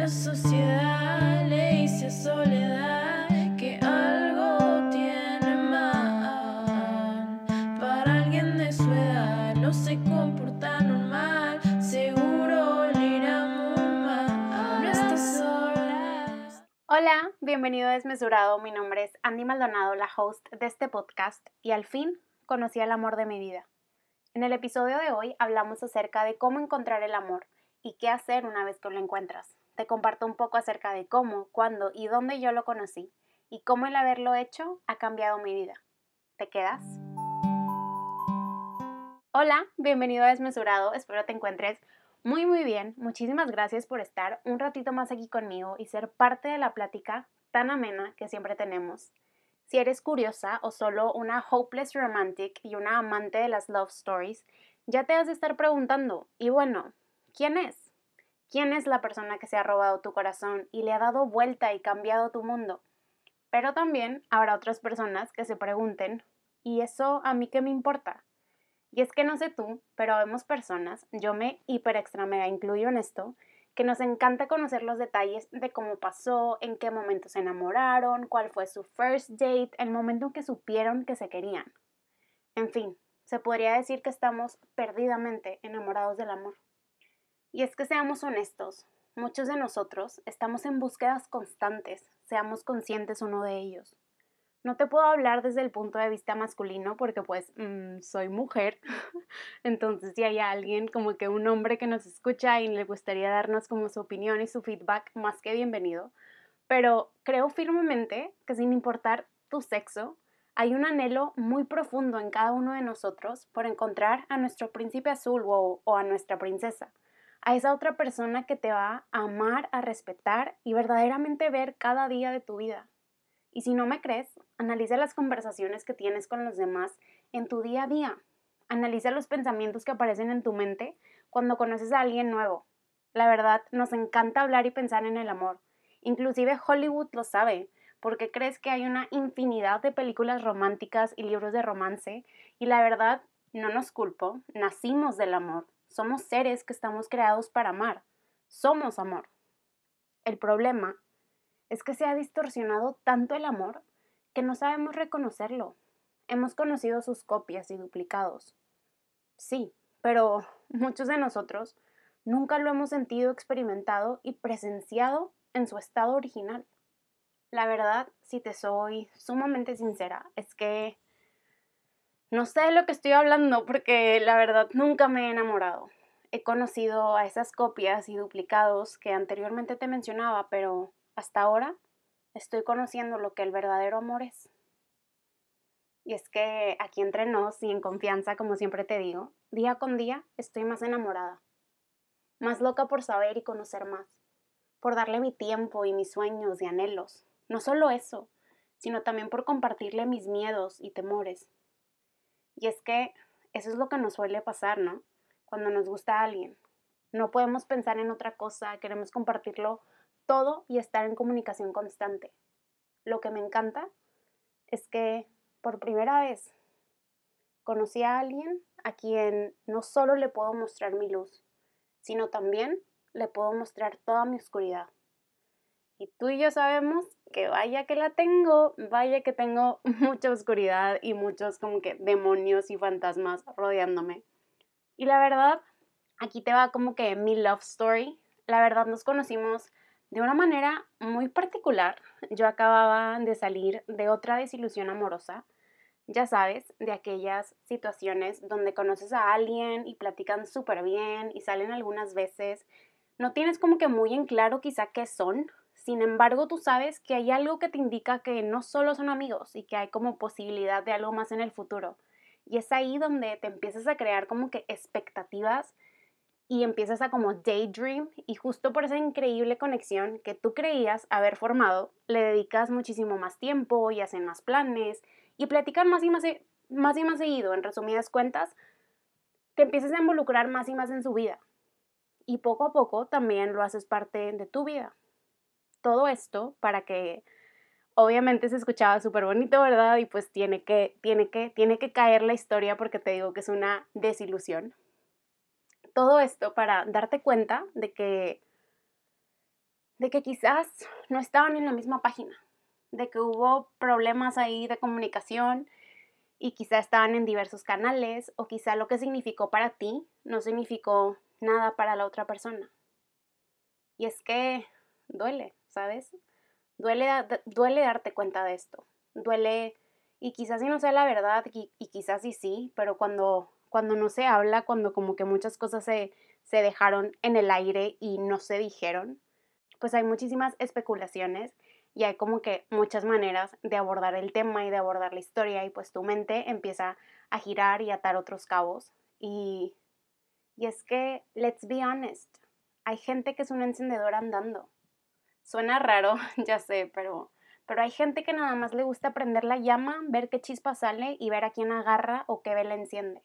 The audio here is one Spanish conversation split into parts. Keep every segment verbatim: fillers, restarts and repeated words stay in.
La sociedad le dice a Soledad que algo tiene mal. Para alguien de su edad no se comporta normal, seguro le irá muy mal. No está sola. Hola, bienvenido a Desmesurado. Mi nombre es Andy Maldonado, la host de este podcast, y al fin conocí el amor de mi vida. En el episodio de hoy hablamos acerca de cómo encontrar el amor y qué hacer una vez que lo encuentras. Te comparto un poco acerca de cómo, cuándo y dónde yo lo conocí y cómo el haberlo hecho ha cambiado mi vida. ¿Te quedas? Hola, bienvenido a Desmesurado. Espero te encuentres muy muy bien. Muchísimas gracias por estar un ratito más aquí conmigo y ser parte de la plática tan amena que siempre tenemos. Si eres curiosa o solo una hopeless romantic y una amante de las love stories, ya te has de estar preguntando, y bueno, ¿quién es? ¿Quién es la persona que se ha robado tu corazón y le ha dado vuelta y cambiado tu mundo? Pero también habrá otras personas que se pregunten, ¿y eso a mí qué me importa? Y es que no sé tú, pero vemos personas, yo me hiper extra mega incluyo en esto, que nos encanta conocer los detalles de cómo pasó, en qué momento se enamoraron, cuál fue su first date, el momento en que supieron que se querían. En fin, se podría decir que estamos perdidamente enamorados del amor. Y es que seamos honestos, muchos de nosotros estamos en búsquedas constantes, seamos conscientes o no de ellos. No te puedo hablar desde el punto de vista masculino porque pues mmm, soy mujer, entonces si hay alguien como que un hombre que nos escucha y le gustaría darnos como su opinión y su feedback, más que bienvenido. Pero creo firmemente que sin importar tu sexo, hay un anhelo muy profundo en cada uno de nosotros por encontrar a nuestro príncipe azul o, o a nuestra princesa, a esa otra persona que te va a amar, a respetar y verdaderamente ver cada día de tu vida. Y si no me crees, analiza las conversaciones que tienes con los demás en tu día a día. Analiza los pensamientos que aparecen en tu mente cuando conoces a alguien nuevo. La verdad, nos encanta hablar y pensar en el amor. Inclusive Hollywood lo sabe, porque crees que hay una infinidad de películas románticas y libros de romance, y la verdad, no nos culpo, nacimos del amor. Somos seres que estamos creados para amar. Somos amor. El problema es que se ha distorsionado tanto el amor que no sabemos reconocerlo. Hemos conocido sus copias y duplicados. Sí, pero muchos de nosotros nunca lo hemos sentido, experimentado y presenciado en su estado original. La verdad, si te soy sumamente sincera, es que no sé de lo que estoy hablando porque la verdad nunca me he enamorado. He conocido a esas copias y duplicados que anteriormente te mencionaba, pero hasta ahora estoy conociendo lo que el verdadero amor es. Y es que aquí entre nos y en confianza, como siempre te digo, día con día estoy más enamorada, más loca por saber y conocer más, por darle mi tiempo y mis sueños y anhelos. No solo eso, sino también por compartirle mis miedos y temores. Y es que eso es lo que nos suele pasar, ¿no? Cuando nos gusta a alguien. No podemos pensar en otra cosa, queremos compartirlo todo y estar en comunicación constante. Lo que me encanta es que por primera vez conocí a alguien a quien no solo le puedo mostrar mi luz, sino también le puedo mostrar toda mi oscuridad. Y tú y yo sabemos que vaya que la tengo, vaya que tengo mucha oscuridad y muchos como que demonios y fantasmas rodeándome. Y la verdad, aquí te va como que mi love story. La verdad nos conocimos de una manera muy particular. Yo acababa de salir de otra desilusión amorosa. Ya sabes, de aquellas situaciones donde conoces a alguien y platican súper bien y salen algunas veces. No tienes como que muy en claro quizá qué son. Sin embargo, tú sabes que hay algo que te indica que no solo son amigos y que hay como posibilidad de algo más en el futuro. Y es ahí donde te empiezas a crear como que expectativas y empiezas a como daydream y justo por esa increíble conexión que tú creías haber formado, le dedicas muchísimo más tiempo y hacen más planes y platican más y más, más y más seguido. En resumidas cuentas, te empiezas a involucrar más y más en su vida y poco a poco también lo haces parte de tu vida. Todo esto para que obviamente se escuchaba súper bonito, ¿verdad? Y pues tiene que, tiene que, tiene que caer la historia porque te digo que es una desilusión. Todo esto para darte cuenta de que de que quizás no estaban en la misma página, de que hubo problemas ahí de comunicación y quizá estaban en diversos canales, o quizá lo que significó para ti no significó nada para la otra persona. Y es que duele, ¿sabes? Duele, duele darte cuenta de esto. Duele, y quizás sí no sea la verdad, y, y quizás sí sí, pero cuando, cuando no se habla, cuando como que muchas cosas se, se dejaron en el aire y no se dijeron, pues hay muchísimas especulaciones y hay como que muchas maneras de abordar el tema y de abordar la historia, y pues tu mente empieza a girar y atar otros cabos. Y, y es que, let's be honest, hay gente que es un encendedor andando. Suena raro, ya sé, pero, pero hay gente que nada más le gusta prender la llama, ver qué chispa sale y ver a quién agarra o qué vela enciende.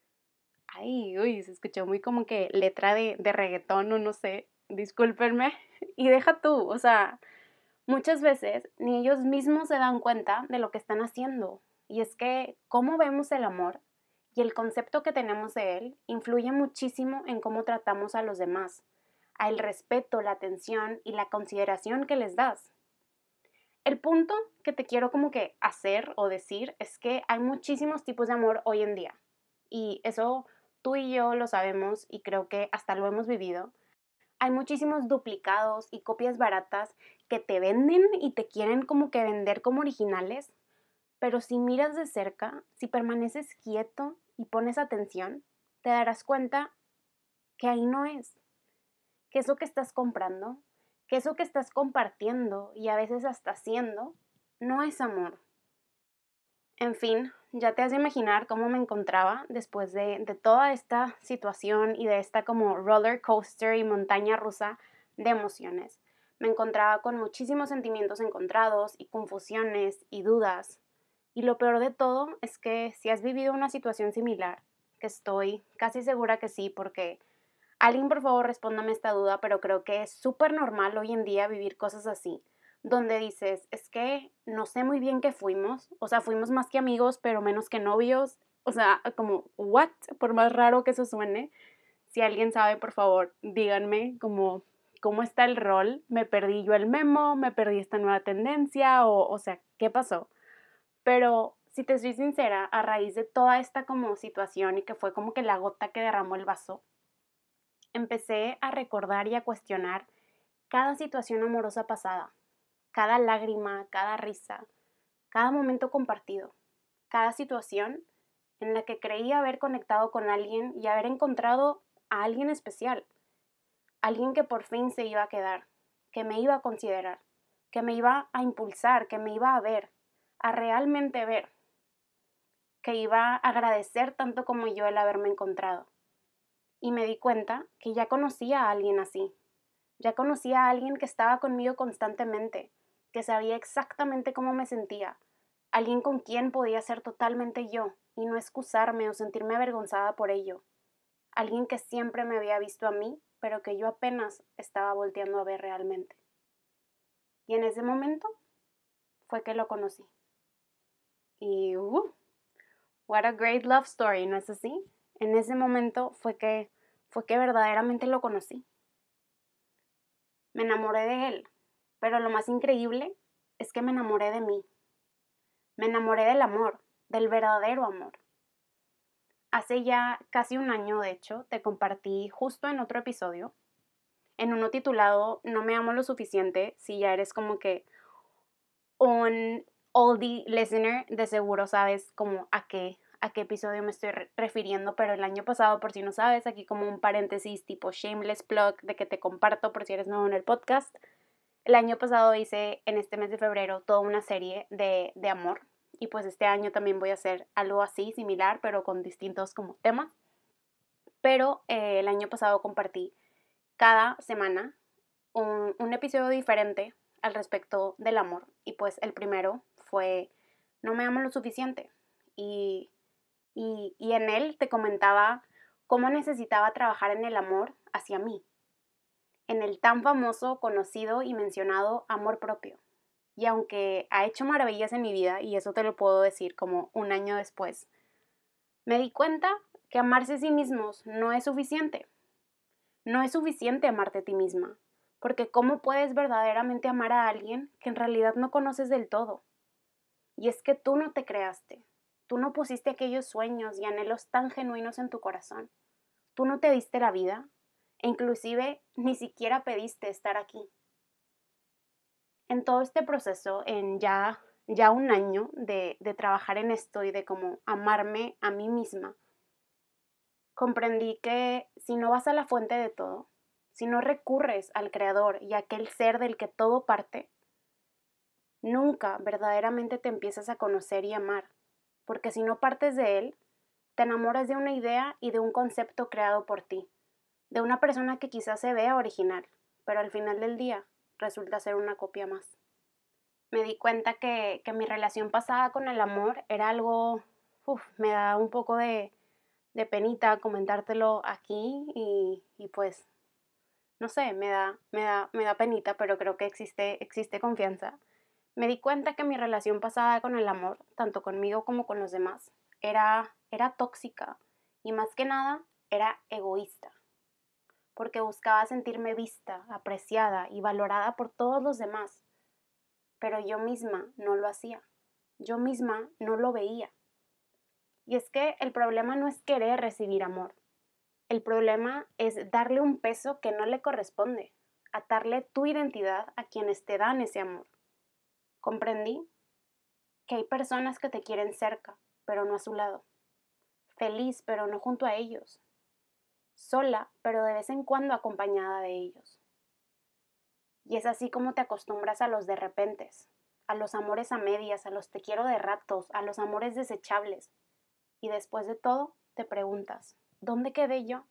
Ay, uy, se escuchó muy como que letra de, de reggaetón o no sé, discúlpenme. Y deja tú, o sea, muchas veces ni ellos mismos se dan cuenta de lo que están haciendo. Y es que cómo vemos el amor y el concepto que tenemos de él influye muchísimo en cómo tratamos a los demás, a el respeto, la atención y la consideración que les das. El punto que te quiero como que hacer o decir es que hay muchísimos tipos de amor hoy en día. Y eso tú y yo lo sabemos y creo que hasta lo hemos vivido. Hay muchísimos duplicados y copias baratas que te venden y te quieren como que vender como originales, pero si miras de cerca, si permaneces quieto y pones atención, te darás cuenta que ahí no es, que eso que estás comprando, que eso que estás compartiendo y a veces hasta haciendo, no es amor. En fin, ya te has de imaginar cómo me encontraba después de, de toda esta situación y de esta como roller coaster y montaña rusa de emociones. Me encontraba con muchísimos sentimientos encontrados y confusiones y dudas. Y lo peor de todo es que si has vivido una situación similar, que estoy casi segura que sí, porque alguien por favor respóndame esta duda, pero creo que es súper normal hoy en día vivir cosas así, donde dices, es que no sé muy bien qué fuimos, o sea, fuimos más que amigos, pero menos que novios, o sea, como, ¿what? Por más raro que eso suene, si alguien sabe, por favor, díganme como, ¿cómo está el rol? ¿Me perdí yo el memo? ¿Me perdí esta nueva tendencia? O, o sea, ¿qué pasó? Pero si te soy sincera, a raíz de toda esta como situación y que fue como que la gota que derramó el vaso, empecé a recordar y a cuestionar cada situación amorosa pasada, cada lágrima, cada risa, cada momento compartido, cada situación en la que creí haber conectado con alguien y haber encontrado a alguien especial, alguien que por fin se iba a quedar, que me iba a considerar, que me iba a impulsar, que me iba a ver, a realmente ver, que iba a agradecer tanto como yo el haberme encontrado. Y me di cuenta que ya conocía a alguien así, ya conocía a alguien que estaba conmigo constantemente, que sabía exactamente cómo me sentía, alguien con quien podía ser totalmente yo y no excusarme o sentirme avergonzada por ello, alguien que siempre me había visto a mí, pero que yo apenas estaba volteando a ver realmente. Y en ese momento fue que lo conocí. Y uh, what a great love story, ¿no es así? En ese momento fue que fue que verdaderamente lo conocí. Me enamoré de él, pero lo más increíble es que me enamoré de mí. Me enamoré del amor, del verdadero amor. Hace ya casi un año, de hecho, te compartí justo en otro episodio, en uno titulado No me amo lo suficiente. Si ya eres como que un oldie listener, de seguro sabes como a qué, a qué episodio me estoy re- refiriendo, pero el año pasado, por si no sabes, aquí como un paréntesis tipo shameless plug de que te comparto por si eres nuevo en el podcast. El año pasado hice en este mes de febrero toda una serie de, de amor, y pues este año también voy a hacer algo así, similar, pero con distintos como temas. Pero eh, el año pasado compartí cada semana un, un episodio diferente al respecto del amor, y pues el primero fue No me amo lo suficiente, y, y, y en él te comentaba cómo necesitaba trabajar en el amor hacia mí, en el tan famoso, conocido y mencionado amor propio. Y aunque ha hecho maravillas en mi vida, y eso te lo puedo decir como un año después, me di cuenta que amarse a sí mismos no es suficiente. No es suficiente amarte a ti misma, Porque ¿cómo puedes verdaderamente amar a alguien que en realidad no conoces del todo? Y es que tú no te creaste, tú no pusiste aquellos sueños y anhelos tan genuinos en tu corazón, tú no te diste la vida, e inclusive ni siquiera pediste estar aquí. En todo este proceso, en ya, ya un año de, de trabajar en esto y de cómo amarme a mí misma, comprendí que si no vas a la fuente de todo, si no recurres al Creador y a aquel ser del que todo parte, nunca verdaderamente te empiezas a conocer y amar, porque si no partes de Él, te enamoras de una idea y de un concepto creado por ti, de una persona que quizás se vea original, pero al final del día resulta ser una copia más. Me di cuenta que, que mi relación pasada con el amor era algo, uf, me da un poco de, de penita comentártelo aquí y, y pues, no sé, me da, me da, me da penita, pero creo que existe, existe confianza. Me di cuenta que mi relación pasada con el amor, tanto conmigo como con los demás, era, era tóxica y más que nada era egoísta, porque buscaba sentirme vista, apreciada y valorada por todos los demás, pero yo misma no lo hacía, yo misma no lo veía. Y es que el problema no es querer recibir amor, el problema es darle un peso que no le corresponde, atarle tu identidad a quienes te dan ese amor. Comprendí que hay personas que te quieren cerca, pero no a su lado, feliz, pero no junto a ellos, sola, pero de vez en cuando acompañada de ellos. Y es así como te acostumbras a los de repentes, a los amores a medias, a los te quiero de ratos, a los amores desechables. Y después de todo, te preguntas, ¿dónde quedé yo?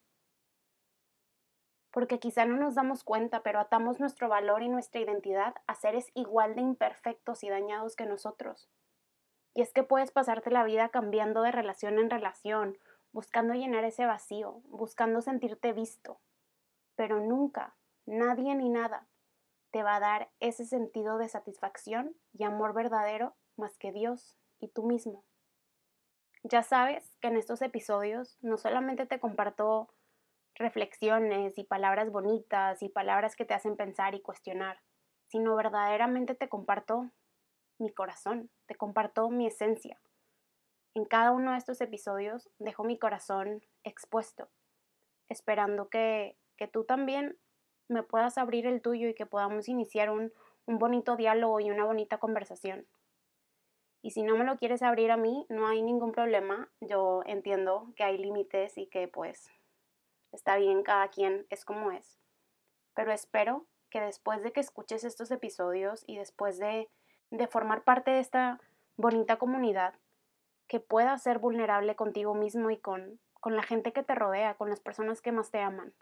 Porque quizá no nos damos cuenta, pero atamos nuestro valor y nuestra identidad a seres igual de imperfectos y dañados que nosotros. Y es que puedes pasarte la vida cambiando de relación en relación, buscando llenar ese vacío, buscando sentirte visto, pero nunca, nadie ni nada te va a dar ese sentido de satisfacción y amor verdadero más que Dios y tú mismo. Ya sabes que en estos episodios no solamente te comparto reflexiones y palabras bonitas y palabras que te hacen pensar y cuestionar, sino verdaderamente te comparto mi corazón, te comparto mi esencia. En cada uno de estos episodios dejo mi corazón expuesto, esperando que, que tú también me puedas abrir el tuyo y que podamos iniciar un, un bonito diálogo y una bonita conversación. Y si no me lo quieres abrir a mí, no hay ningún problema. Yo entiendo que hay límites y que pues está bien, cada quien es como es. Pero espero que después de que escuches estos episodios y después de, de formar parte de esta bonita comunidad, que puedas ser vulnerable contigo mismo y con, con la gente que te rodea, con las personas que más te aman.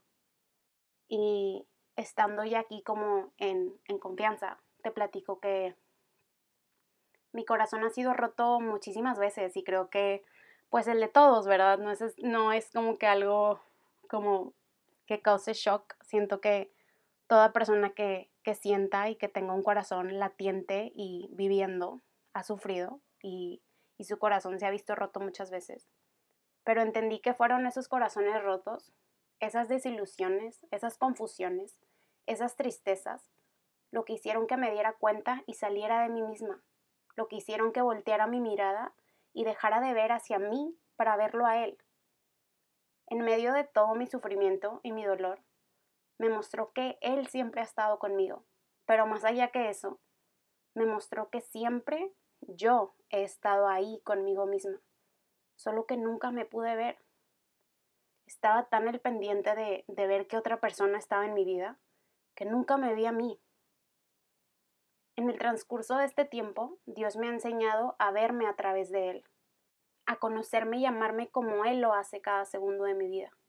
Y estando ya aquí como en, en confianza, te platico que mi corazón ha sido roto muchísimas veces y creo que pues el de todos, ¿verdad? No es, no es como que algo como que cause shock. Siento que toda persona que, que sienta y que tenga un corazón latiente y viviendo ha sufrido y, y su corazón se ha visto roto muchas veces. Pero entendí que fueron esos corazones rotos, esas desilusiones, esas confusiones, esas tristezas, lo que hicieron que me diera cuenta y saliera de mí misma, lo que hicieron que volteara mi mirada y dejara de ver hacia mí para verlo a él. En medio de todo mi sufrimiento y mi dolor, me mostró que él siempre ha estado conmigo, pero más allá que eso, me mostró que siempre yo he estado ahí conmigo misma, solo que nunca me pude ver. Estaba tan al pendiente de, de ver que otra persona estaba en mi vida, que nunca me vi a mí. En el transcurso de este tiempo, Dios me ha enseñado a verme a través de Él, a conocerme y amarme como Él lo hace cada segundo de mi vida.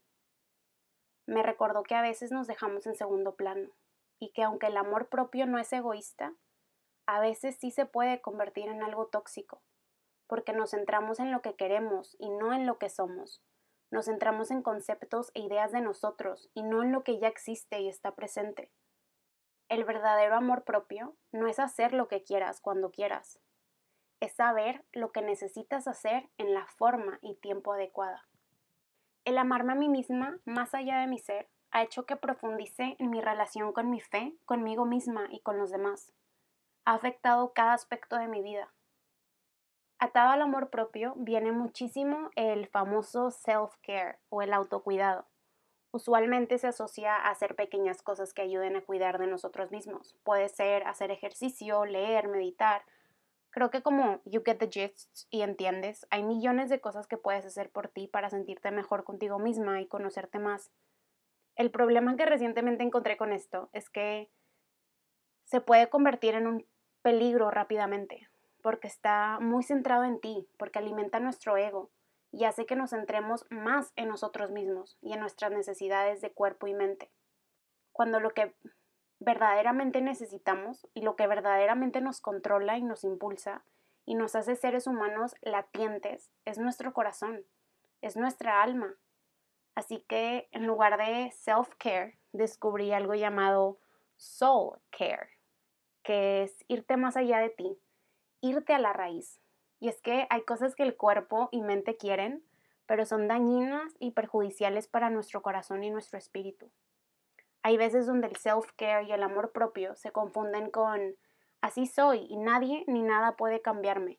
Me recordó que a veces nos dejamos en segundo plano y que aunque el amor propio no es egoísta, a veces sí se puede convertir en algo tóxico, porque nos centramos en lo que queremos y no en lo que somos. Nos centramos en conceptos e ideas de nosotros y no en lo que ya existe y está presente. El verdadero amor propio no es hacer lo que quieras cuando quieras, es saber lo que necesitas hacer en la forma y tiempo adecuada. El amarme a mí misma, más allá de mi ser, ha hecho que profundice en mi relación con mi fe, conmigo misma y con los demás. Ha afectado cada aspecto de mi vida. Atado al amor propio viene muchísimo el famoso self-care o el autocuidado. Usualmente se asocia a hacer pequeñas cosas que ayuden a cuidar de nosotros mismos. Puede ser hacer ejercicio, leer, meditar. Creo que como you get the gist y entiendes, hay millones de cosas que puedes hacer por ti para sentirte mejor contigo misma y conocerte más. El problema que recientemente encontré con esto es que se puede convertir en un peligro rápidamente, porque está muy centrado en ti, porque alimenta nuestro ego y hace que nos centremos más en nosotros mismos y en nuestras necesidades de cuerpo y mente. Cuando lo que verdaderamente necesitamos y lo que verdaderamente nos controla y nos impulsa y nos hace seres humanos latientes es nuestro corazón, es nuestra alma. Así que en lugar de self-care, descubrí algo llamado soul care, que es irte más allá de ti, irte a la raíz. Y es que hay cosas que el cuerpo y mente quieren, pero son dañinas y perjudiciales para nuestro corazón y nuestro espíritu. Hay veces donde el self-care y el amor propio se confunden con así soy y nadie ni nada puede cambiarme,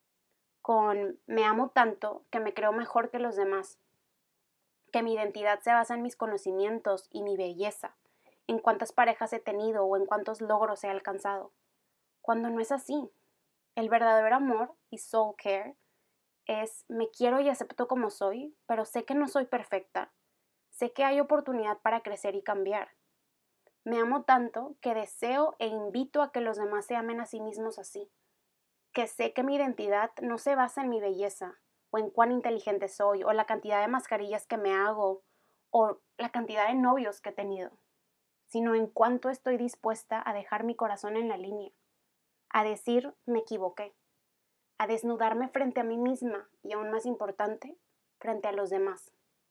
con me amo tanto que me creo mejor que los demás, que mi identidad se basa en mis conocimientos y mi belleza, en cuántas parejas he tenido o en cuántos logros he alcanzado, cuando no es así. El verdadero amor y soul care es me quiero y acepto como soy, pero sé que no soy perfecta. Sé que hay oportunidad para crecer y cambiar. Me amo tanto que deseo e invito a que los demás se amen a sí mismos así. Que sé que mi identidad no se basa en mi belleza, o en cuán inteligente soy, o la cantidad de mascarillas que me hago, o la cantidad de novios que he tenido, sino en cuánto estoy dispuesta a dejar mi corazón en la línea, a decir me equivoqué, a desnudarme frente a mí misma y, aún más importante, frente a los demás,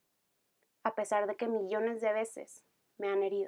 a pesar de que millones de veces me han herido.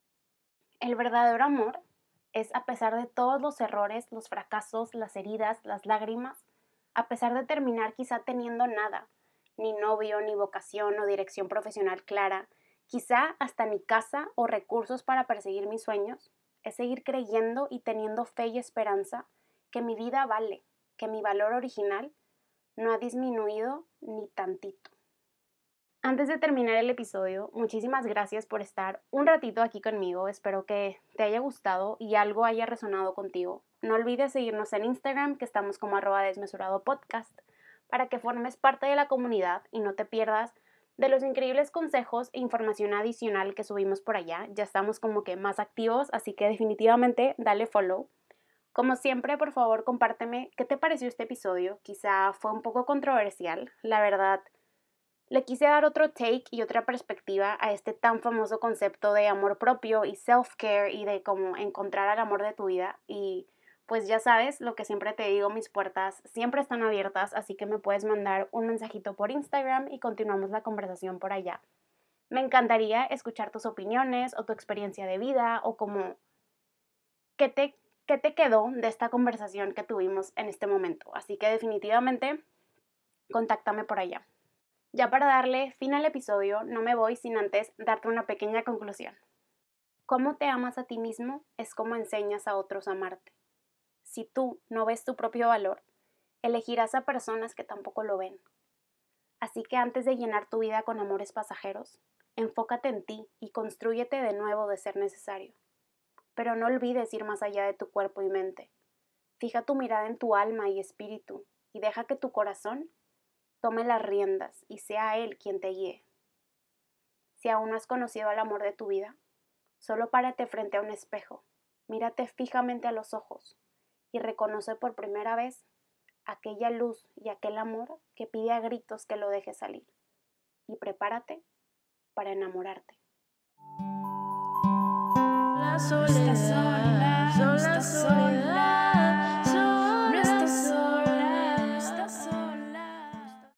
El verdadero amor es a pesar de todos los errores, los fracasos, las heridas, las lágrimas, a pesar de terminar quizá teniendo nada, ni novio, ni vocación o dirección profesional clara, quizá hasta ni casa o recursos para perseguir mis sueños, es seguir creyendo y teniendo fe y esperanza que mi vida vale, que mi valor original no ha disminuido ni tantito. Antes de terminar el episodio, muchísimas gracias por estar un ratito aquí conmigo. Espero que te haya gustado y algo haya resonado contigo. No olvides seguirnos en Instagram, que estamos como arroba desmesurado podcast, para que formes parte de la comunidad y no te pierdas de los increíbles consejos e información adicional que subimos por allá. Ya estamos como que más activos, así que definitivamente dale follow. Como siempre, por favor, compárteme qué te pareció este episodio. Quizá fue un poco controversial, la verdad. Le quise dar otro take y otra perspectiva a este tan famoso concepto de amor propio y self-care y de cómo encontrar al amor de tu vida. Y pues ya sabes, lo que siempre te digo, mis puertas siempre están abiertas, así que me puedes mandar un mensajito por Instagram y continuamos la conversación por allá. Me encantaría escuchar tus opiniones o tu experiencia de vida o como qué te, qué te quedó de esta conversación que tuvimos en este momento. Así que definitivamente, contáctame por allá. Ya para darle fin al episodio, no me voy sin antes darte una pequeña conclusión. Cómo te amas a ti mismo es como enseñas a otros a amarte. Si tú no ves tu propio valor, elegirás a personas que tampoco lo ven. Así que antes de llenar tu vida con amores pasajeros, enfócate en ti y constrúyete de nuevo de ser necesario. Pero no olvides ir más allá de tu cuerpo y mente. Fija tu mirada en tu alma y espíritu y deja que tu corazón tome las riendas y sea Él quien te guíe. Si aún no has conocido al amor de tu vida, solo párate frente a un espejo, mírate fijamente a los ojos y reconoce por primera vez aquella luz y aquel amor que pide a gritos que lo dejes salir. Y prepárate para enamorarte. La soledad, sola soledad.